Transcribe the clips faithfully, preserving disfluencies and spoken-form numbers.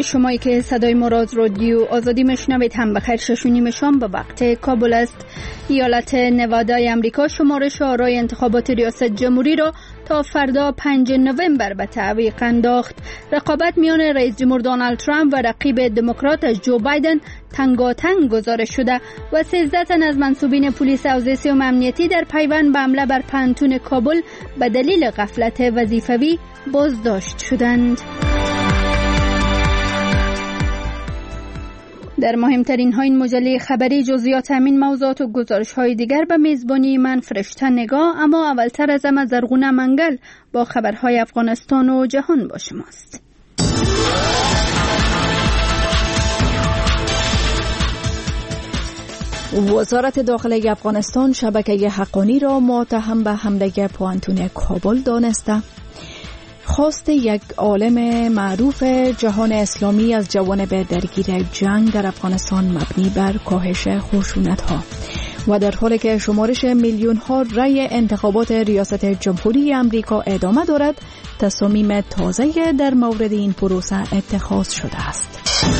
شمایی که صدای مراد رادیو آزادی مشنوید هم بخیر. شش و نیم شام به وقت کابل است. ایالت نوادای امریکا شمارش آرای انتخابات ریاست جمهوری را تا فردا پنج نوامبر به تعویق انداخت. رقابت میان رئیس جمهور دونالد ترامپ و رقیب دموکرات جو بایدن تنگاتنگ گزارش شده و سیزده تن از منصوبین پلیس حوزه سوم امنیتی در پیوند به حمله بر پانتون کابل به دلیل غفلت وظیفوی بازداشت شدند. در مهمترین های این مجله خبری جزئیات همین موضوعات و گزارش های دیگر به میزبانی من فرشته نگاه، اما اولتر از همه زرغونه منگل با خبرهای افغانستان و جهان با شماست. وزارت داخلی افغانستان شبکه حقانی را متهم به حمله پانتون کابل دانسته. خواست یک عالم معروف جهان اسلامی از جوانب درگیر جنگ در افغانستان مبنی بر کاهش خشونت‌ها و در حالی که شمارش میلیون ها رأی انتخابات ریاست جمهوری امریکا ادامه دارد، تصامیم تازه در مورد این پروسه اتخاذ شده است.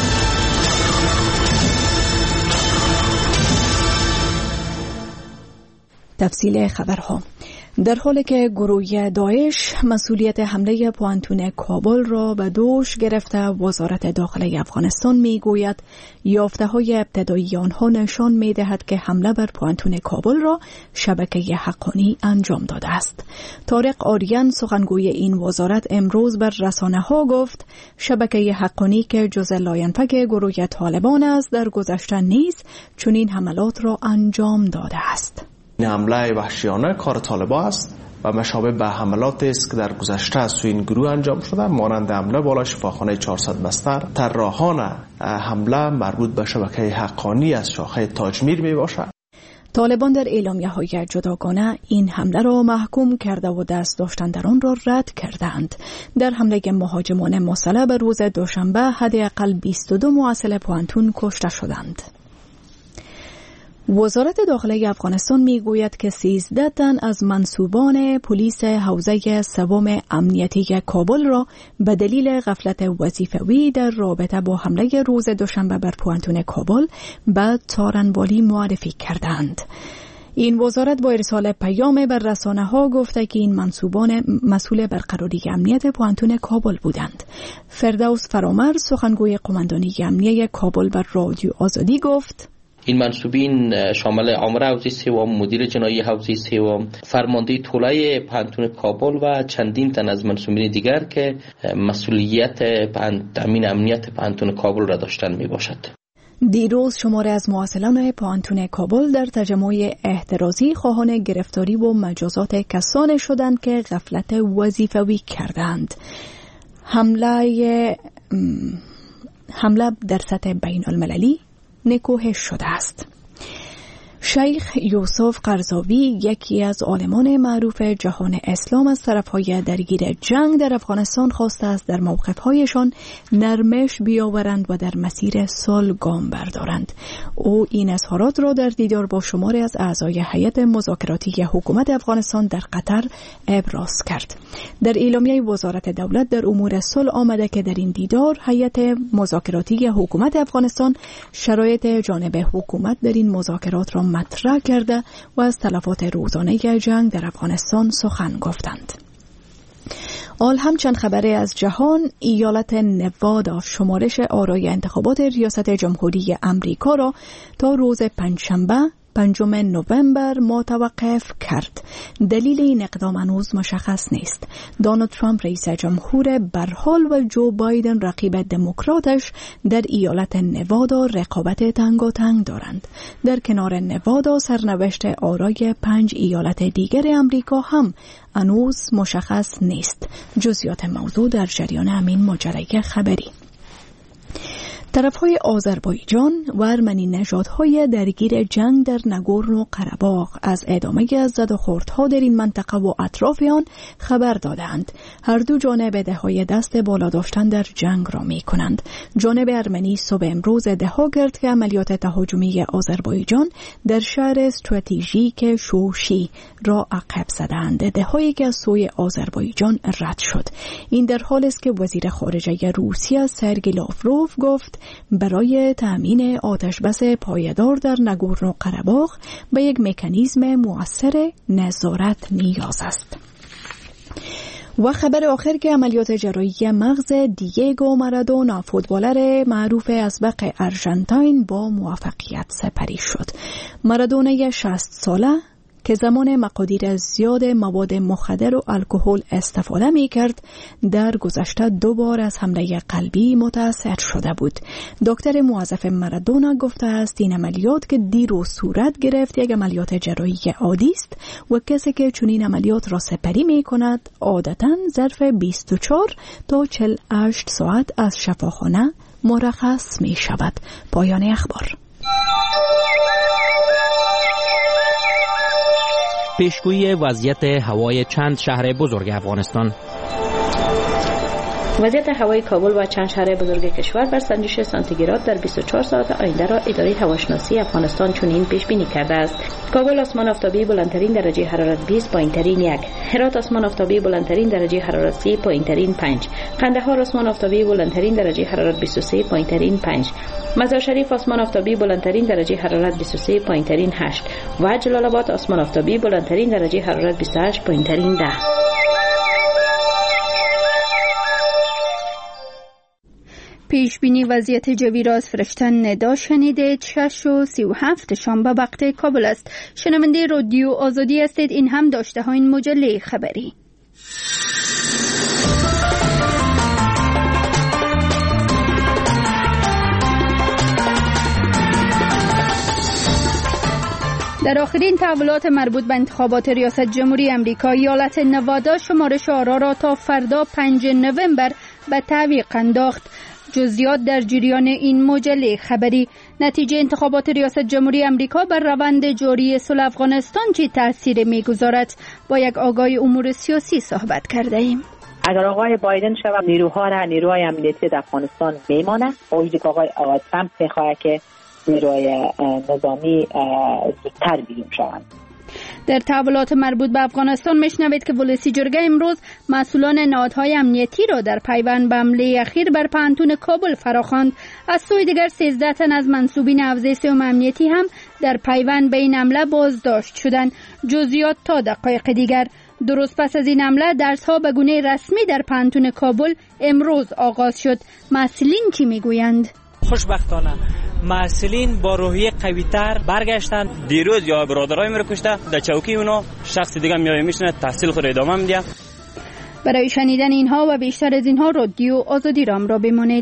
تفصیل خبرها. در حالی که گروه داعش مسئولیت حمله پانتون کابل را به دوش گرفته، وزارت داخلی افغانستان میگوید یافته های ابتدایی آنها نشان میدهد که حمله بر پانتون کابل را شبکه حقانی انجام داده است. طارق آریان سخنگوی این وزارت امروز بر رسانه ها گفت شبکه حقانی که جزء لاینفک گروه طالبان است در گذشته نیز چنین حملات را انجام داده است. این حمله وحشیانه کار طالبان است و مشابه به حملاتی است که در گذشته از سوی این گروه انجام شده، مانند حمله بالا شفاخانه چهارصد بستر. طراحان حمله مربوط به شبکه حقانی از شاخه تاجمیر می باشد. طالبان در اعلامیه‌های جداگانه این حمله را محکوم کرده و دست داشتن در آن را رد کردند. در حمله مهاجمان مسلح به روز دوشنبه حداقل بیست و دو محصل پانتون کشته شدند. وزارت داخلی افغانستان میگوید که سیزده تن از منصوبان پلیس حوزه سوم امنیتی کابل را به دلیل غفلت وظیفوی در رابطه با حمله روز دوشنبه بر پانتون کابل به تارنوالی معرفی کردند. این وزارت با ارسال پیام بر رسانه ها گفته که این منصوبان مسئول برقراری امنیت پانتون کابل بودند. فردوس فرامر سخنگوی قماندانی امنیه کابل بر رادیو آزادی گفت این منصوبین شامل آمر حوزه سوم، مدیر جنایی حوزه سوم، فرمانده طلای پانتون کابل و چندین تن از منصوبین دیگر که مسئولیت تامین امنیت پانتون کابل را داشتن می باشد. دیروز شماره از محصلان پانتون کابل در تجمع احترازی خواهان گرفتاری و مجازات کسانی شدند که غفلت وظیفوی کردند. حمله حمله در سطح بین المللی نکوهش شده است. شیخ یوسف قرضاوی یکی از عالمان معروف جهان اسلام از طرفهای درگیر جنگ در افغانستان خواسته است در موقفهایشان نرمش بیاورند و در مسیر صلح گام بردارند. او این اظهارات را در دیدار با شماری از اعضای هیئت مذاکراتی حکومت افغانستان در قطر ابراز کرد. در اعلامیه وزارت دولت در امور صلح آمده که در این دیدار هیئت مذاکراتی حکومت افغانستان شرایط جانب حکومت در این مذاکرات را مطرح کرده و از تلفات روزانه جنگ در افغانستان سخن گفتند. آل همچند خبری از جهان، ایالت نوادا شمارش آرای انتخابات ریاست جمهوری امریکا را تا روز پنجشنبه پنجم نوامبر متوقف کرد. دلیل این اقدام هنوز مشخص نیست. دونالد ترامپ رئیس جمهور برحال و جو بایدن رقیب دموکراتش در ایالت نوادا رقابت تنگاتنگ دارند. در کنار نوادا سرنوشت آرای پنج ایالت دیگر امریکا هم هنوز مشخص نیست. جزئیات موضوع در جریان همین مجله خبری. طرفهای آذربایجان و ارمنی نژادهای درگیر جنگ در نگورنو قره‌باغ از ادامه زد و خوردها در این منطقه و اطراف آن خبر دادند. هر دو جانب ادعای دست بالا داشتن در جنگ را می کنند. جانب ارمنی صبح امروز ادعا کرد که عملیات تهاجمی آذربایجان در شهر استراتژیک شوشی را عقب زدند. ادعایی که از سوی آذربایجان رد شد. این در حالی است که وزیر خارجه روسیه سرگئی لاوروف گفت برای تأمین آتشبس پایدار در نگورنو قره‌باغ به یک مکانیزم مؤثر نظارت نیاز است. و خبر آخر که عملیات جراحی مغز دیگو مارادونا فوتبالر معروف اسبق ارژانتین با موفقیت سپری شد. مارادونا شصت ساله که زمان مقادیر زیاد مواد مخدر و الکل استفاده می کرد در گذشته دو بار از حمله قلبی متاثر شده بود. دکتر موظف مارادونا گفته است این عملیات که دیروز صورت گرفت یک عملیات جراحی عادی است و کسی که چنین عملیات را سپری می کند عادتاً ظرف بیست و چهار تا چهل و هشت ساعت از شفاخانه مرخص می شود. پایان اخبار. پیشگویی وضعیت هوای چند شهر بزرگ افغانستان. وضعیت هوای کابل و چند شهر بزرگ کشور بر سنجش سانتیگراد در بیست و چهار ساعت آینده را اداره هواشناسی افغانستان چنین پیش بینی کرده است: کابل آسمان آفتابی بلندترین درجه حرارت بیست، پایینترین یک. هرات آسمان آفتابی بلندترین درجه حرارت سی، پایینترین پنج. قندهار آسمان آفتابی بلندترین درجه حرارت بیست و سه، پایینترین پنج. مزار شریف آسمان آفتابی بلندترین درجه حرارت بیست و سه، پایینترین هشت و جلال آباد آسمان آفتابی بلندترین درجه حرارت بیست و هشت، پایینترین ده. پیش بینی وضعیت جوی را از فرشتن ندا شنیدید. شش و سی و هفت شنبه وقت کابل است. شنونده رادیو آزادی هستید. این هم داشته ها این مجله خبری. در آخرین تحولات مربوط به انتخابات ریاست جمهوری امریکا، ایالت نوادا شمارش آرا را تا فردا پنجم نوامبر به تعویق انداخت. جزئیات در جریان این مجله خبری. نتیجه انتخابات ریاست جمهوری امریکا بر روند جاری صلح افغانستان چه تأثیر می‌گذارد؟ با یک آگاه امور سیاسی صحبت کرده ایم. اگر آقای بایدن شود نیروها را نیروهای امنیتی در افغانستان میمانه، با وجودی که آقای آقای ترامپ می‌خواهد که نیروهای نظامی زودتر بیرون شوند. در تحولات مربوط به افغانستان میشنوید که ولسی جرگه امروز مسئولان نهادهای امنیتی را در پیوند به حمله اخیر بر پانتون کابل فراخواند. از سوی دیگر سیزده تن از منصوبین حوزه سوم امنیتی هم در پیوند به این حمله بازداشت شدند. جزئیات تا دقایق دیگر. درست پس از این حمله درس‌ها به گونه رسمی در پانتون کابل امروز آغاز شد. مسئولین چی میگویند؟ خوشبختانه مسئولین با روحیه قوی‌تر برگشتن. دیروز یا برادرای مرا کشته در چوکی اونا شخص دیگه میاد میشینه تحصیل خود ادامه میده. برای شنیدن اینها و بیشتر از اینها رادیو آزادی رام را بمانید.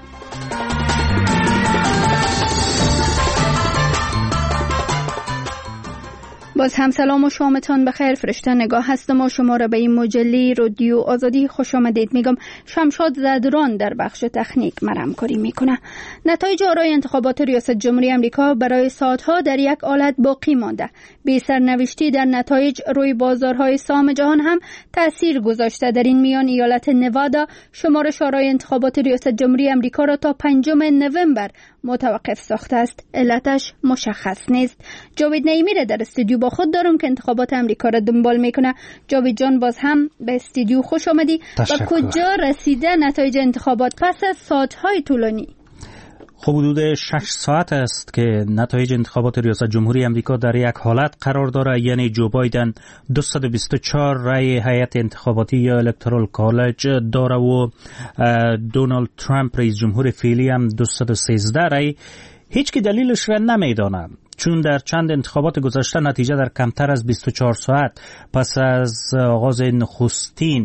باز هم سلام و شامتان بخیر. فرشته نگاه هستم و شما را به این مجله رادیو آزادی خوش آمدید میگم. شمشاد زدران در بخش تکنیک مرمکاری میکنه. نتایج آرای انتخابات ریاست جمهوری امریکا برای ساعتها در یک حالت باقی مانده. بی سرنوشتی در نتایج روی بازارهای سهام جهان هم تأثیر گذاشته. در این میان ایالت نوادا شمارش آرای انتخابات ریاست جمهوری امریکا را تا پنجم نوامبر متوقف ساخته است. علتش مشخص نیست. جاوید نعیمی را در استودیو با خود دارم که انتخابات امریکا را دنبال میکنه. جاوید جان باز هم به استودیو خوش آمدی. و کجا رسیده نتایج انتخابات پس از ساعتهای طولانی؟ خب حدود شش ساعت است که نتایج انتخابات ریاست جمهوری امریکا در یک حالت قرار داره، یعنی جو بایدن دویست و بیست و چهار رای هیئت انتخاباتی یا الکترال کالج داره و دونالد ترامپ رئیس جمهور فعلی هم دویست و سیزده رای. هیچ کی دلیلش را نمیدانه، چون در چند انتخابات گذشته نتیجه در کمتر از بیست و چهار ساعت پس از آغاز نخستین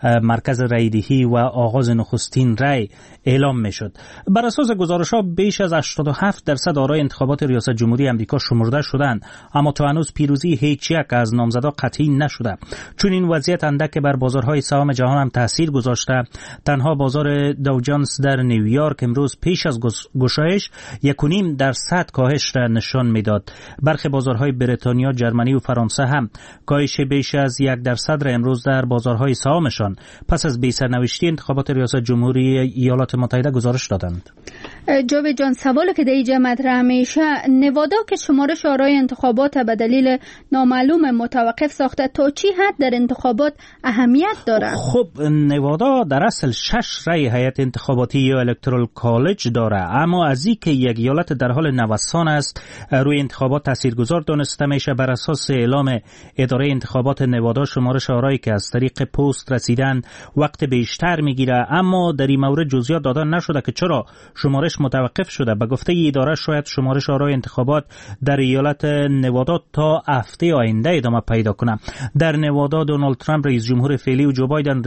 مرکز رایدهی و آغاز نخستین رای اعلام میشد. بر اساس گزارش‌ها بیش از هشتاد و هفت درصد آرای انتخابات ریاست جمهوری آمریکا شمرده شدند، اما تا هنوز پیروزی هیچ یک از نامزدها قطعی نشده. چون این وضعیت اندک بر بازارهای سهام جهان هم تاثیر گذاشته، تنها بازار داو جونز در نیویورک امروز پیش از گشایش یک و نیم درصد کاهش را نشان میداد. برخی بازارهای بریتانیا، جرمنی و فرانسه هم کاهش بیش از یک درصد را امروز در بازارهای سهامشان پس از بی‌سرنوشتی انتخابات ریاست جمهوری ایالات متحده گزارش دادند. جاوید جان، سوالی که در اینجا مطرح میشه، نوادا که شمارش آرای انتخابات به دلیل نامعلوم متوقف ساخته، تا چی حد در انتخابات اهمیت داره؟ خب نوادا در اصل شش رای هیئت انتخاباتی یا الکترال کالج داره، اما از اینکه یک ایالت در حال نوسان است روی انتخابات تاثیرگذار دانسته میشه. بر اساس اعلام اداره انتخابات نوادا، شمارش آرایی که از طریق پست رسیدن وقت بیشتر میگیره، اما در این مورد جزئیات داده نشده که چرا شمارش متوقف شده. به گفته اداره شاید شمارش آرای انتخابات در ایالت نوادا تا هفته آینده ادامه پیدا کنه. در نوادا دونالد ترامپ رئیس جمهور فعلی و جو بایدن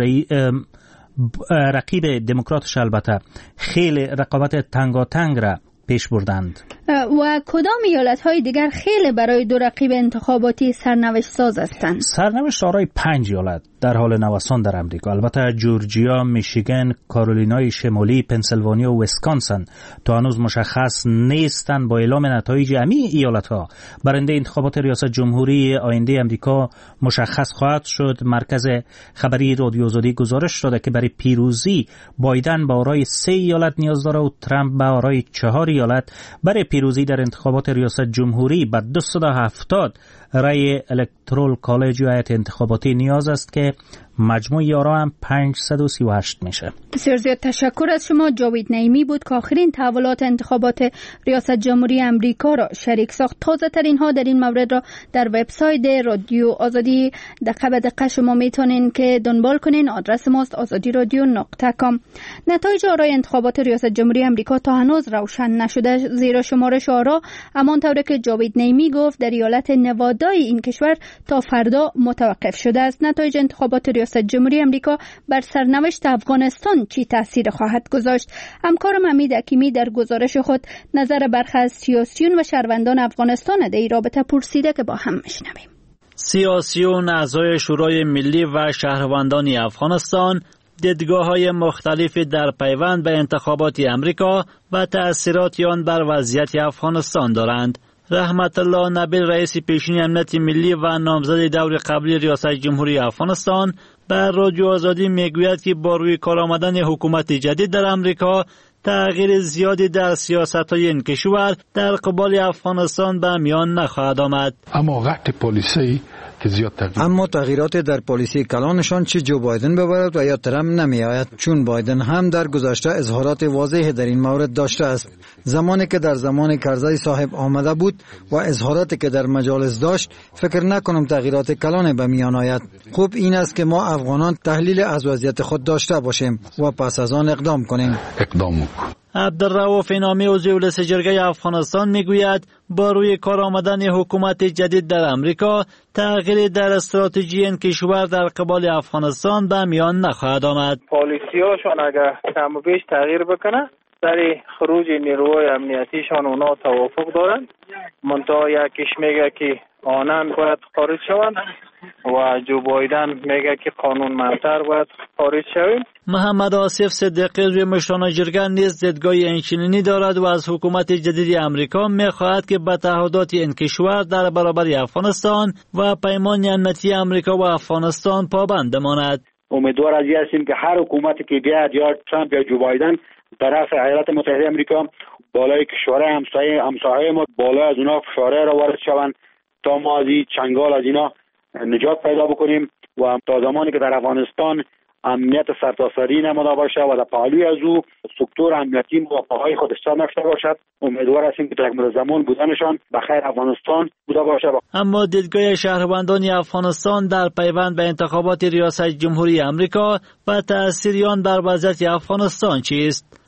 رقیب دموکراتش البته خیلی رقابت تنگاتنگ را پیش بردند. و کدام ایالت‌های دیگر خیلی برای دو رقیب انتخاباتی سرنوشت ساز هستند؟ سرنوشت آرای پنج ایالت در حال نوسان در امریکا، البته جورجیا، میشیگن، کارولینای شمالی، پنسیلوانیا و ویسکانسن تا هنوز مشخص نیستند. با اعلام نتایج همین ایالت‌ها برنده انتخابات ریاست جمهوری آینده امریکا مشخص خواهد شد. مرکز خبری رادیو آزادی گزارش داده که برای پیروزی بایدن به آرای سه ایالت نیاز داره و ترامپ به آرای چهار ایالت. برای پیروزی در انتخابات ریاست جمهوری به دویست و هفتاد رای الکترال کالج یا هیئت انتخاباتی نیاز است که مجموع آرا هم پانصد و سی و هشت میشه. بسیار زیاد تشکر از شما. جاوید نعیمی بود که آخرین تحولات انتخابات ریاست جمهوری امریکا را شریک ساخت. تازه ترین ها در این مورد را در وبسایت رادیو آزادی دقیقه به دقیقه شما میتونین که دنبال کنین. آدرس ماست آزادی رادیو نقطه کام. نتایج آرای انتخابات ریاست جمهوری امریکا تا هنوز روشن نشده، زیرا شمارش آرا همانطور که جاوید نعیمی گفت در ایالت نوادای این کشور تا فردا متوقف شده است. نتایج انتخابات ریاست جمهوری امریکا بر سرنوشت افغانستان چی تاثیر خواهد گذاشت؟ همکارم حمید حکیمی در گزارش خود نظر برخی از سیاسیون و شهروندان افغانستان در این رابطه پرسیده که با هم میشنویم. سیاسیون، اعضای شورای ملی و شهروندان افغانستان دیدگاه‌های مختلفی در پیوند به انتخابات امریکا و تأثیرات آن بر وضعیت افغانستان دارند. رحمت الله نبیل، رئیس پیشین امنیت ملی و نامزد دور قبلی ریاست جمهوری افغانستان، بر رادیو آزادی میگوید که با روی کار آمدن حکومت جدید در امریکا تغییر زیادی در سیاست‌های این کشور در قبال افغانستان به میان نخواهد آمد. اما غلط پالیسی که زیاد تغییر اما تغییرات در پالیسی کلانشان چه جو بایدن ببرد و یا ترامپ نمی آید، چون بایدن هم در گذشته اظهارات واضحی در این مورد داشته است. زمانی که در زمان کرزی صاحب آمده بود و اظهاراتی که در مجالس داشت، فکر نکنم تغییرات کلان به میان آید. خوب این است که ما افغانان تحلیل از وضعیت خود داشته باشیم و پس از آن اقدام کنیم. اقدام عبدالرؤوف انعامی، عضو مجلس جرگه افغانستان، میگوید با روی کار آمدن حکومت جدید در امریکا تغییری در استراتژی این کشور در قبال افغانستان به میان نخواهد آمد. پالیسیاشون اگر کم و بیش تغییر بکنه، در خروج نیروهای امنیتیشان اونا توافق دارن. منتها یکیش میگه که آنان باید خارج شوند و جو بایدن میگه که قانون منتر باید خارج شویم. محمد آصف صدیقی، روی مشران جرگه، نیز دیدگاه اینچنینی دارد و از حکومت جدید امریکا میخواهد که به تعهدات این کشور در برابر افغانستان و پیمان امنیتی امریکا و افغانستان پابند ماند. امیدوار از این هستیم که هر حکومتی که بیاد، یا ترامپ یا جو بایدن، طرف ایالات متحده امریکا بالای کشورهای همسایه همسایه ما بالای از اونها فشارهای را وارد شوند تا ما از این چنگال از اینا نجات پیدا بکنیم و تا زمانی که در افغانستان امنیت سرتاسری نموده باشه و در پهلوی از او سکتور امنیتی موافقهای خودش نشته باشد، امیدوار هستیم که در مدت زمان بودنشان به خیر افغانستان بوده باشه. اما دیدگاه شهروندان افغانستان در پیوند به انتخابات ریاست جمهوری امریکا و تأثیر آن بر وضعیت افغانستان چیست؟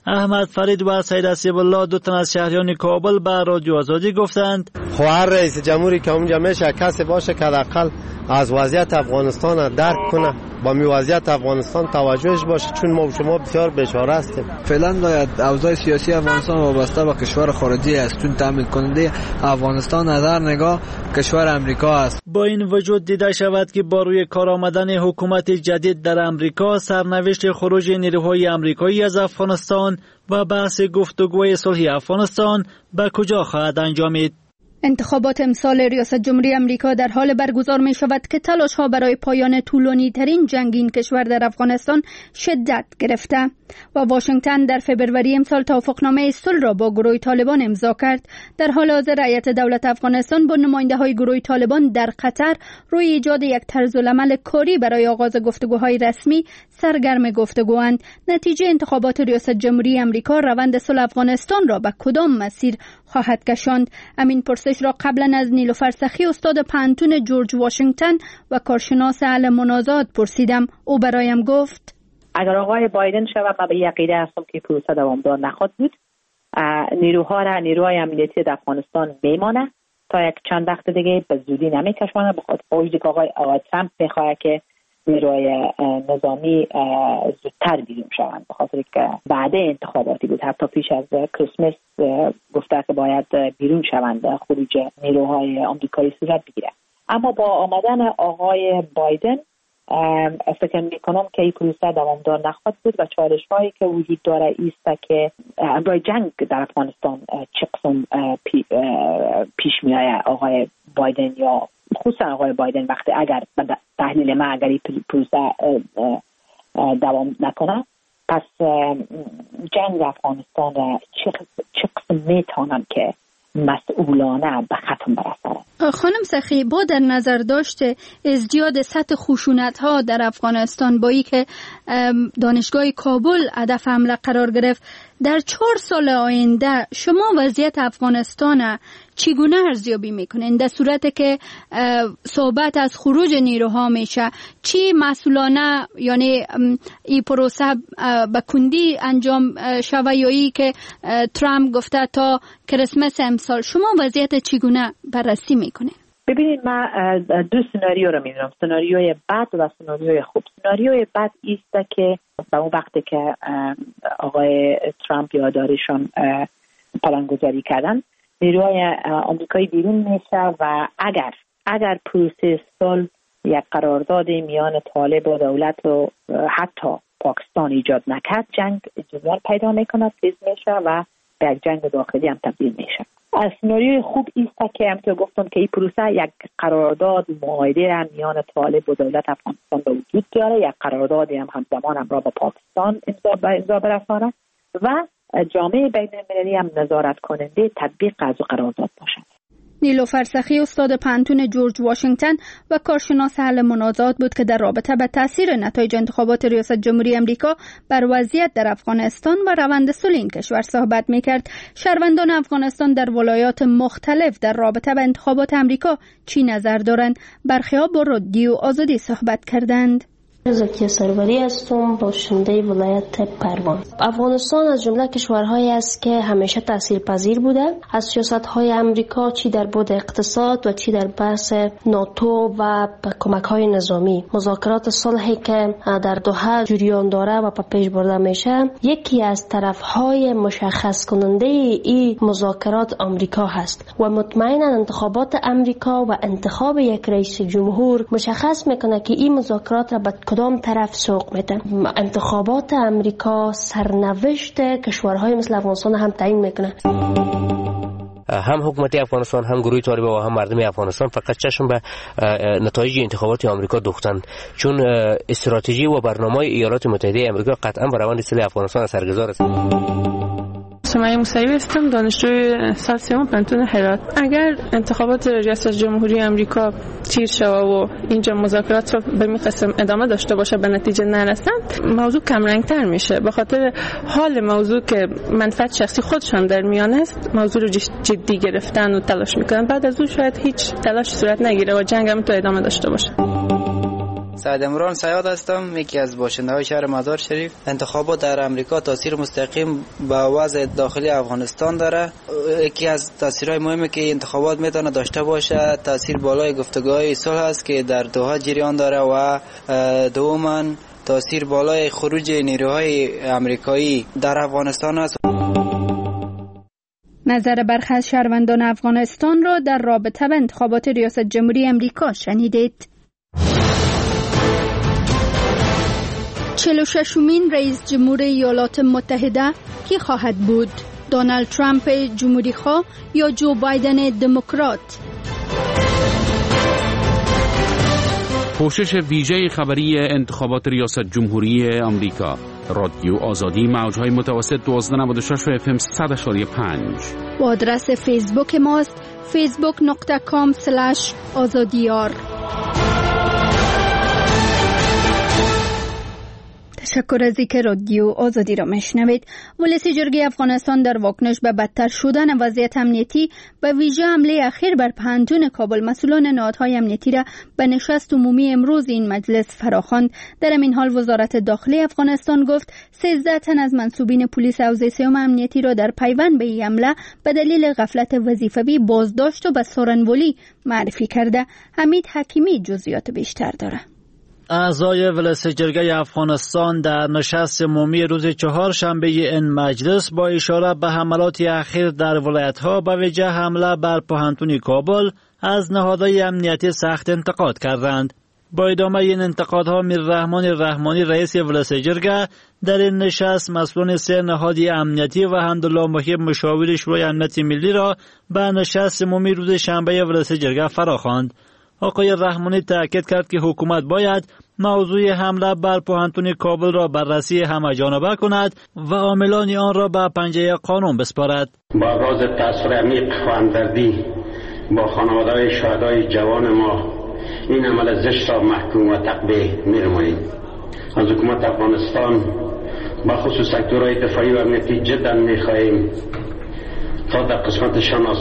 احمد فرید و سید اسیب الله دو تن از شهریان کابل به رادیو آزادی گفتند خواهر رئیس جمهوری که اونجا میشه کسی باشه که حداقل از وضعیت افغانستان درک کنه، با می وضعیت افغانستان توجهش باشه، چون ما و شما بسیار بیچاره هستیم. فعلا باید اوضاع سیاسی افغانستان وابسته به کشور خارجی است، چون تامین کننده افغانستان نظر نگاه کشور امریکا است. با این وجود دیده شود که با روی کار آمدن حکومت جدید در امریکا، سرنوشت خروج نیروهای امریکایی از افغانستان و بحث گفتگوی صلح افغانستان به کجا خواهد انجامید؟ انتخابات امسال ریاست جمهوری امریکا در حال برگزار می شود که تلاش ها برای پایان طولانی ترین جنگ این کشور در افغانستان شدت گرفته و واشنگتن در فبروری امسال توافقنامه صلح را با گروه طالبان امضا کرد. در حال حاضر رئیس دولت افغانستان با نماینده های گروه طالبان در قطر روی ایجاد یک طرز العمل کاری برای آغاز گفتگوهای رسمی سرگرم گفتگواند. نتیجه انتخابات ریاست جمهوری امریکا روند صلح افغانستان را به کدام مسیر خواهد کشاند؟ امین پرسش را قبلا از نیلوفر سخی استاد پانتون جورج واشنگتن و کارشناس اهل منازعات پرسیدم. او برایم گفت اگر آقای بایدن شود من به یک عقیده هستم که پروسه دوامدار نخواهد بود. نیروها را نیروهای امنیتی در افغانستان میمانه تا یک چند وقت دیگه به زودی نمیکشونه، بخاطر وجودی که آقای آقای ترامپ میخواد که نیروهای نظامی زودتر بیرون شوند، بخاطر که بعد انتخاباتی بود، حتی پیش از کریسمس گفته که باید بیرون شوند، خروج نیروهای آمریکایی صورت بگیره. اما با آمدن آقای بایدن فکر میکنم که این پروسه دوامدار نخواهد بود و چالش هایی که وجود داره ایست که برای جنگ در افغانستان چه قسم پی پیش میآید آقای بایدن یا خصوصا آقای بایدن وقتی اگر تحلیل ما اگر این پروسه دوام نکنه، پس جنگ افغانستان چه قسم میتونن که مسئولانه به ختم برسانه. خانم سخی، با در نظر داشته ازدیاد سطح خشونت ها در افغانستان با ای که دانشگاه کابل هدف حمله قرار گرفت، در چهار سال آینده شما وضعیت افغانستان چگونه ارزیابی میکنین؟ در صورت که صحبت از خروج نیروها میشه، چی مسئولانه یعنی این پروسه به کندی انجام شوه یا ای که ترامپ گفته تا کریسمس امسال، شما وضعیت چگونه بررسی میکنین؟ ببینید، من دو سناریو رو میدونم، سناریوی بد و سناریوی خوب. سناریوی بد ایست که به اون وقتی که آقای ترامپ یادداریشان پلانگذاری کردن، نیروهای آمریکایی بیرون میشه و اگر اگر پروسه صلح یک قرارداد میان طالب و دولت و حتی پاکستان ایجاد نکرد، جنگ جدول پیدا میکنه، تیز میشه و به یک جنگ داخلی هم تبدیل میشه. از سناریوی خوب ایست که همونطور گفتم که این پروسه یک قرارداد معاهده میان طالب و دولت افغانستان به وجود بیاره، یک قراردادی هم همزمان هم را با پاکستان امضا برسانه و جامعه بین المللی هم نظارت کننده تطبیق از قرارداد باشد. نیلوفر سخی استاد پانتون جورج واشنگتن و کارشناس اهل منازعات بود که در رابطه به تاثیر نتایج انتخابات ریاست جمهوری امریکا بر وضعیت در افغانستان و روند صلح این کشور صحبت می‌کرد. شهروندان افغانستان در ولایات مختلف در رابطه به انتخابات امریکا چی نظر دارند؟ برخی‌ها با رادیو آزادی صحبت کردند. زکی سروری هستم، باشنده ولایت پروان. افغانستان از جمله کشورهایی است که همیشه تاثیرپذیر بوده از سیاست‌های امریکا، چی در بعد اقتصاد و چی در بحث ناتو و کمک‌های نظامی. مذاکرات صلحی که در دوحه جریان داره و به پیش برده میشه، یکی از طرف‌های مشخص کننده این مذاکرات آمریکا هست و مطمئنا انتخابات امریکا و انتخاب یک رئیس جمهور مشخص میکنه که این مذاکرات را به کدام طرف سوق میده. انتخابات امریکا سرنوشت کشورهای مثل افغانستان هم تعیین میکنه. هم حکومت افغانستان، هم گروه طالبان و هم مردم افغانستان فقط چشم به نتایج انتخابات آمریکا دوختند، چون استراتژی و برنامه ایالات متحده آمریکا قطعا به روند صلح افغانستان اثرگذار است. سمیه موسوی هستم، دانشجوی سال سوم پانتون هرات. اگر انتخابات ریاست جمهوری آمریکا تیر شود و اینجا مذاکرات رو به این قسم ادامه داشته باشه به نتیجه نرسند، موضوع کم رنگتر میشه، به خاطر حال موضوع که منفعت شخصی خودشان در میان است، موضوع رو جدی گرفتن و تلاش میکنن، بعد از اون شاید هیچ تلاش صورت نگیره و جنگ هم تو ادامه داشته باشه. سعد عمران سیاد هستم، یکی از باشنده های شهر مزار شریف. انتخابات در امریکا تاثیر مستقیم به وضع داخلی افغانستان داره. یکی از تاثیرهای مهمی که انتخابات میتونه داشته باشه تاثیر بالای گفتگوهای صلح است که در دوحه جریان داره و دوما تاثیر بالای خروج نیروهای امریکایی در افغانستان است. نظر برخی از شهروندان افغانستان را در رابطه با انتخابات ریاست جمهوری امریکا شنیدید. چهل و ششمین رئیس جمهور ایالات متحده کی خواهد بود؟ دونالد ترامپ جمهوری خواه یا جو بایدن دموکرات؟ پوشش ویژه خبری انتخابات ریاست جمهوری آمریکا. رادیو آزادی، موج‌های متوسط دوازده نود و شش و اف ام صد و پنج. و آدرس فیسبوک ماست فیسبوک دات کام اسلش آزادیار. تشکر از اینکه رادیو آزادی را میشنوید. ولس جرگه افغانستان در واکنش به بدتر شدن وضعیت امنیتی به ویژه حمله اخیر بر پوهنتون کابل مسئولان نهادهای امنیتی را به نشست عمومی امروز این مجلس فراخواند. در این حال وزارت داخلی افغانستان گفت سیزده تن از منصوبین پلیس حوزه سیوم امنیتی را در پیوند به این حمله به دلیل غفلت وظیفوی بازداشت و به سارنولی معرفی کرده. حمید حکیمی جزئیات بیشتر دارد. اعضای ولس جرگه افغانستان در نشست عمومی روز چهارشنبه این مجلس با اشاره به حملات اخیر در ولایت‌ها به ویژه حمله بر پوهنتون کابل از نهادهای امنیتی سخت انتقاد کردند. با ادامه این انتقادها میر رحمان رحمانی رئیس ولس جرگه در این نشست مسئولان سه نهاد امنیتی و حمدالله محیب مشاور شورای امنیت ملی را به نشست عمومی روز شنبه ولس جرگه فراخواند. آقای رحمانی تاکید کرد که حکومت باید موضوع حمله بر پوهنتون کابل را بررسی همه‌جانبه کند و عاملان آن را به پنجه قانون بسپارد. با ابراز تأثیر عمیق و همدردی با خانواده‌های شهدای جوان ما این عمل زشت را محکوم و تقبیح می‌نماییم. از حکومت افغانستان با خصوص سکتورهای دفاعی و امنیتی جدا می‌خواهیم تا در قسمت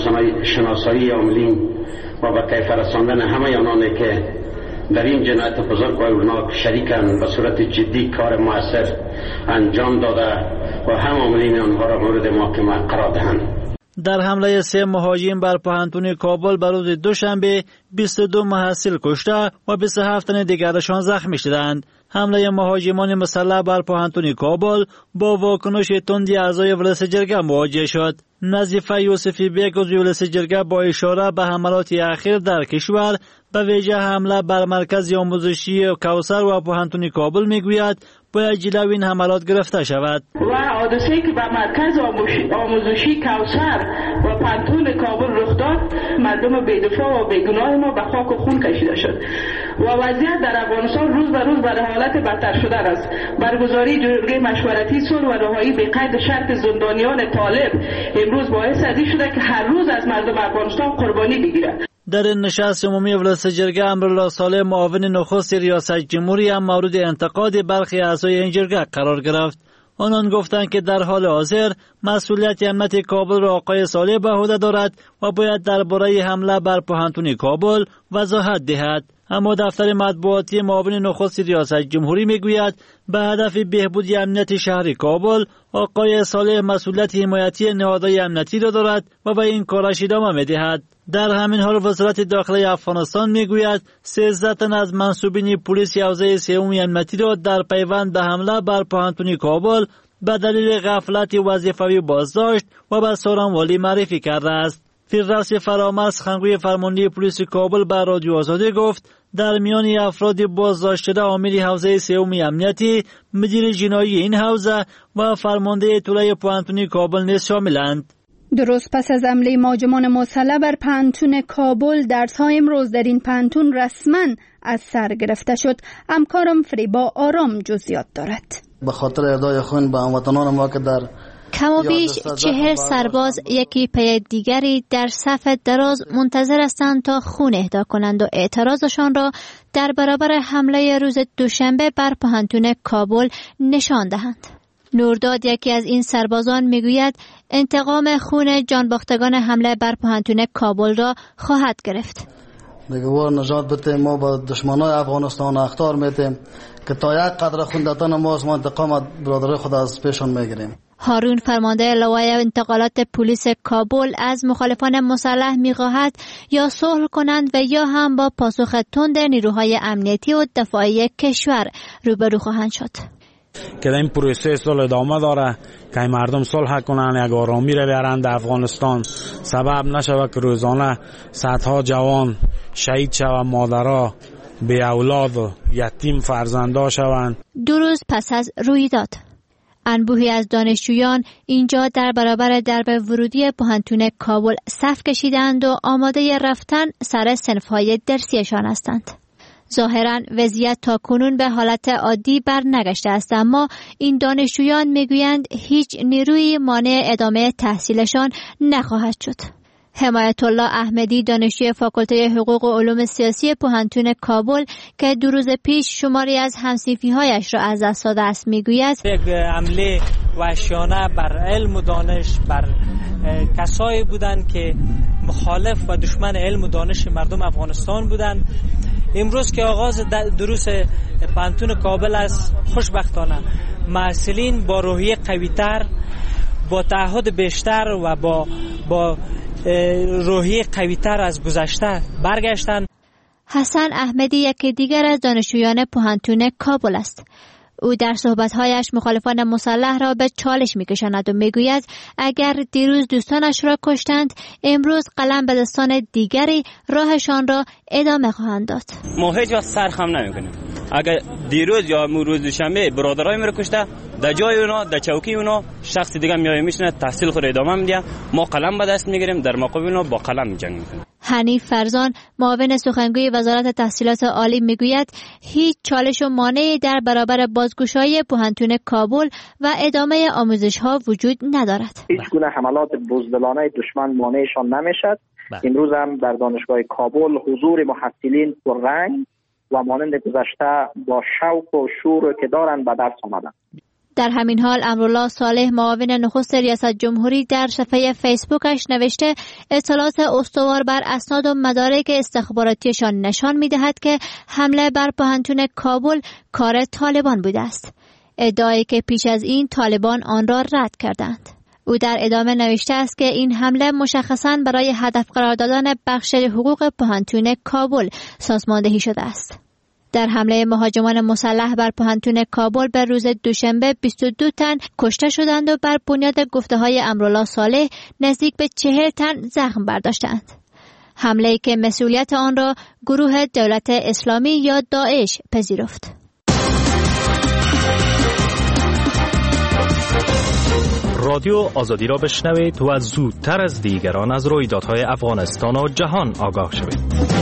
شناسایی عاملین و به کیف رساندن همه آنانی که در این جنایت بزرگ و هولناک شریکند به صورت جدی کار مؤثر انجام داده و هم عاملین آنها را مورد محاکمه قرار دهند. در حمله سه مهاجم بر پوهنتون کابل بر روز دوشنبه بیست و دو محصل کشته و بیست و هفت تن دیگرشان زخمی شدند. حمله مهاجمان مسلح بر پوهنتون کابل با واکنش تندی اعضای ولس جرگه مواجه شد. نظیفه یوسفی بیگ عضو ولس جرگه با اشاره به حملات اخیر در کشور به ویژه حمله بر مرکز آموزشی کوثر و پوهنتون کابل میگوید باید جلوی این حملات گرفته شود. و حادثه‌ای که به مرکز آموزشی کوثر و پوهنتون کابل رخ داد مردم بی‌دفاع و بیگناه ما به خاک و خون کشیده شد و وضعیت در افغانستان روز به روز به حالت بدتر شده است. برگزاری جرگه مشورتی صلح و رهایی به قید شرط زندانیان طالب امروز باعث ازی شده که هر روز از مردم افغانستان قربانی بگیرد. در این نشست عمومی ولس جرگه امرالله صالح معاون نخست ریاست جمهوری هم مورد انتقاد برخی اعضای این جرگه قرار گرفت. آنان گفتند که در حال حاضر مسئولیت امنیت کابل را آقای صالح به عهده دارد و باید درباره حمله بر پوهنتون کابل وضاحت دهد. اما دفتر مطبوعاتی معاون نخست ریاست جمهوری میگوید به هدف بهبود امنیت شهر کابل آقای صالح مسئولیت حمایتی نهادهای امنیتی را دارد و به این کارش ادامه میدهد. در همین حال وزارت داخلی افغانستان میگوید سیزده تن از منصوبین پلیس حوزه سیوم امنیتی را در پیوند به حمله بر پوهنتون کابل به دلیل غفلت وظیفوی بازداشت و به سارنولی معرفی کرده است. فیروز فرامرز سخنگوی فرمانده پلیس کابل به رادیو آزادی گفت در میان افراد بازداشت شده عامل حوزه سیوم امنیتی، مدیر جنایی این حوزه و فرمانده اطلاع پوهنتون کابل نیز شاملند. درست پس از حمله مهاجمان مسلح بر پوهنتون کابل درس‌های امروز در این پوهنتون رسما از سر گرفته شد. همکارم فریبا آرام جزئیات دارد. به خاطر ادای خون به هموطنان ما که در کم و بیش چهر سرباز یکی پی دیگری در صف دراز منتظر هستند تا خون اهدا کنند و اعتراضشان را در برابر حمله روز دوشنبه بر پوهنتون کابل نشان دهند. نورداد یکی از این سربازان میگوید انتقام خون جانباختگان حمله بر پوهنتون کابل را خواهد گرفت. دیگه وار نجات بده. ما با دشمنای افغانستان اخطار میتیم که تا یک قدر خوندتن ما از انتقام برادر خود از پیشون میگیریم. هارون فرمانده لوای انتقالات پلیس کابل از مخالفان مسلح می‌خواهد یا صلح کنند و یا هم با پاسخ تند نیروهای امنیتی و دفاعی کشور روبرو خواهند شد. که این پروسه صلح ادامه داره که مردم صلح کنند، یک آرامی را بیارند در افغانستان، سبب نشود که روزانه صدها جوان شهید شوند، مادرها بی اولاد و یتیم فرزندا شوند. دو روز پس از رویداد انبوهی از دانشجویان اینجا در برابر درب ورودی پوهنتون کابل صف کشیدند و آماده رفتن سر صنف‌های درسیشان هستند. ظاهراً وضعیت تا کنون به حالت عادی بر نگشته است، اما این دانشجویان میگویند هیچ نیروی مانع ادامه تحصیلشان نخواهد شد. حمایت الله احمدی دانشجوی فاکولته حقوق و علوم سیاسی پوهنتون کابل که دو روز پیش شماری از همصنفی‌هایش را از دست داده است میگوید یک حمله وحشیانه بر علم و دانش، بر کسایی بودند که مخالف و دشمن علم و دانش مردم افغانستان بودند. امروز که آغاز دروس پوهنتون کابل است، خوشبختانه محصلین با روحیه قوی‌تر، با تعهد بیشتر و با با روحیه قوی‌تر از گذشته برگشتند. حسن احمدی یکی دیگر از دانشجویان پوهنتون کابل است. او در صحبت‌هایش مخالفان مسلح را به چالش می‌کشاند و می‌گوید اگر دیروز دوستانش را کشتند، امروز قلم به دستان دیگری راهشان را ادامه خواهند داد. ما هیچ وقت سرخم نمی‌کنیم. اگر دیروز یا روز دوشنبه برادرای ما را کشته، در جای اونا، در چوکی اونا شخص دیگه میاد میشینه تحصیل خود ادامه میده، ما قلم به دست میگیریم، در مقابل اونا با قلم میجنگیم میکنیم. حنیف فرزان معاون سخنگوی وزارت تحصیلات عالی میگوید هیچ چالش و مانعی در برابر بازگشایی پوهنتون کابل و ادامه آموزش ها وجود ندارد. هیچ گونه حملات بزدلانه دشمن مانعشان نمیشد. امروز هم در دانشگاه کابل حضور محصلین پررنگ و مانند گذشته با شوق و شور که دارند به دست آمدند. در همین حال امرالله صالح معاون نخست ریاست جمهوری در صفحه فیسبوکش نوشته اطلاعات استوار بر اسناد و مدارک استخباراتیشان نشان می‌دهد که حمله بر پوهنتون کابل کار طالبان بوده است. ادعایی که پیش از این طالبان آن را رد کردند. او در ادامه نوشته است که این حمله مشخصاً برای هدف قرار دادن بخش حقوق پوهنتون کابل سازماندهی شده است. در حمله مهاجمان مسلح بر پوهنتون کابل به روز دوشنبه بیست و دو تن کشته شدند و بر بنیاد گفته‌های امرالله صالح نزدیک به چهل تن زخم برداشتند. حمله‌ای که مسئولیت آن را گروه دولت اسلامی یا داعش پذیرفت. رادیو آزادی را بشنوید و زودتر از دیگران از رویدادهای افغانستان و جهان آگاه شوید.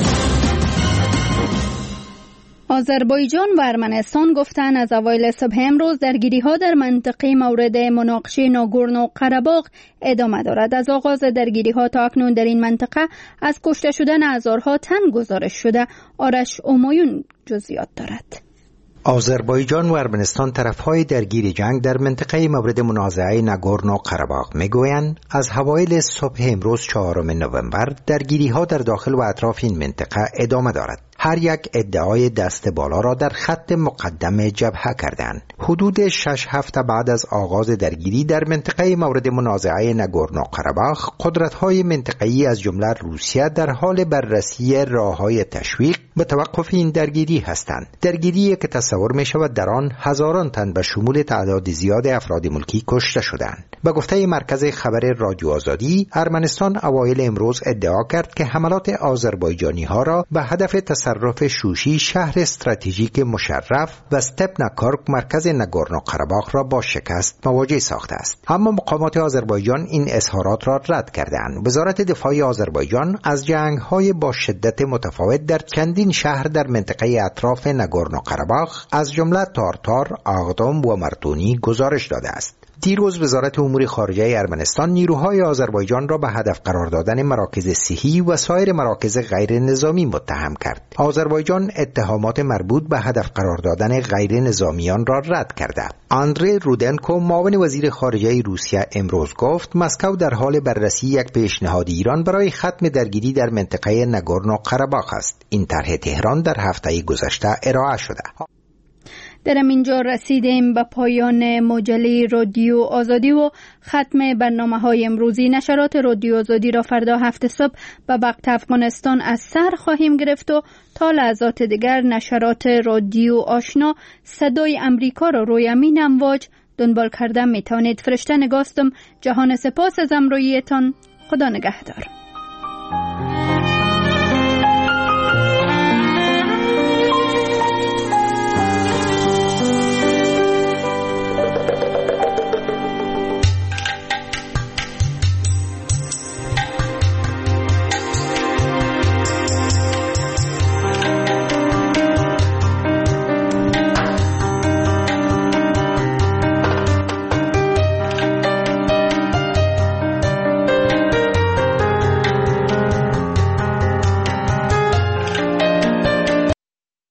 آذربایجان و ارمنستان گفتند از اوایل صبح امروز درگیری‌ها در منطقه مورد مناقشه ناگورنو قره‌باغ ادامه دارد. از آغاز درگیری‌ها تا اکنون در این منطقه از کشته شدن هزارها تن گزارش شده. آرش اومایون جزئیات دارد. آذربایجان و ارمنستان طرفهای درگیر جنگ در منطقه مورد منازعه ناگورنو قره‌باغ میگویند از اوایل صبح امروز چهارم نوامبر درگیری‌ها در داخل و اطراف این منطقه ادامه دارد. هر یک ادعای دست بالا را در خط مقدم جبهه کردند. حدود شش هفته بعد از آغاز درگیری در منطقه مورد منازعه ناگورنو قره‌باغ، قدرت‌های منطقه‌ای از جمله روسیه در حال بررسی راه‌های تشویق به توقف این درگیری هستند. درگیری که تصور می‌شود در آن هزاران تن به شمول تعداد زیاد افراد ملکی کشته شدند. به گفته مرکز خبر رادیو آزادی، ارمنستان اوایل امروز ادعا کرد که حملات آذربایجانی‌ها را به هدف تصرف شوشی، شهر استراتژیک مشرف و استپناکارک مرکز ناگورنو قره‌باغ را با شکست مواجه ساخته است. اما مقامات آذربایجان این اظهارات را رد کردند. وزارت دفاع آذربایجان از جنگ‌های با شدت متفاوت در چندین شهر در منطقه اطراف ناگورنو قره‌باغ از جمله تارتار، آغدام و مرتونی گزارش داده است. دیروز وزارت امور خارجه ارمنستان نیروهای آذربایجان را به هدف قرار دادن مراکز صحی و سایر مراکز غیر نظامی متهم کرد. آذربایجان اتهامات مربوط به هدف قرار دادن غیر نظامیان را رد کرده. آندری رودنکو معاون وزیر خارجه روسیه امروز گفت مسکو در حال بررسی یک پیشنهاد ایران برای ختم درگیری در منطقه ناگورنو قره‌باغ است. این طرح تهران در هفته گذشته ارائه شده. در اینجا رسیدیم به پایان مجله رادیو آزادی و ختم برنامه های امروزی. نشرات رادیو آزادی را فردا هفت صبح به وقت افغانستان از سر خواهیم گرفت و تا لحظات دیگر نشرات رادیو آشنا صدای امریکا را روی امین امواج دنبال کرده می توانید. فرشته نگاستم. جهان سپاس از همراهیتان. خدا نگهدار.